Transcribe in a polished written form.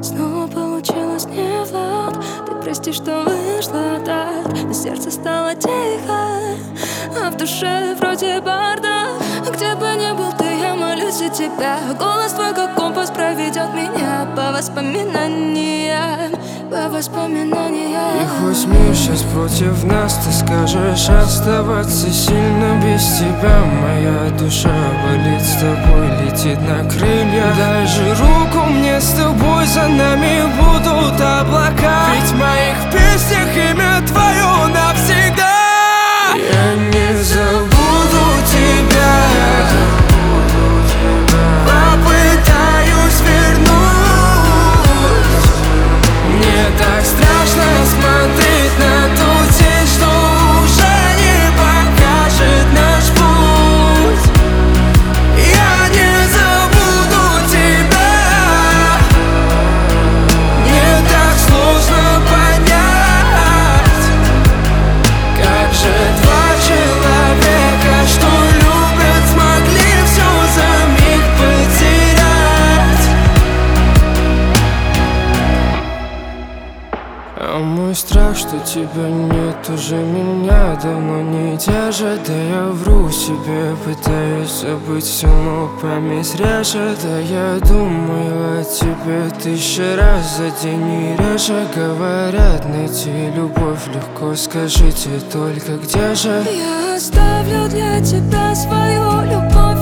снова получилось не в лад. Ты прости, что вышло так, но сердце стало тихо, а в душе вроде бардак. Где бы ни был ты, я молюсь за тебя. Голос твой, как компас, проведет меня по воспоминаниям, по воспоминаниям. И хоть мир сейчас против нас, ты скажешь оставаться сильно без тебя. Моя душа болит, с тобой летит на крыльях. Дай же руку мне с тобой, за нами будут облака. Ведь в моих песнях имя твое навсегда. Я не забуду тебя, попытаюсь вернуть. Мне так страшно смотреть на ту тень, что уже не покажет наш путь. Я не забуду тебя. Мне так сложно понять, как же два человека, что любят, смогли все за миг потерять. А мой страх, что тебя нет, уже меня давно не держит. Да я вру себе, пытаюсь забыть все, но память режет. Да я думаю о тебе 1000 раз за день и реже. Говорят, найти любовь легко, скажите только где же? Я оставлю для тебя свою любовь.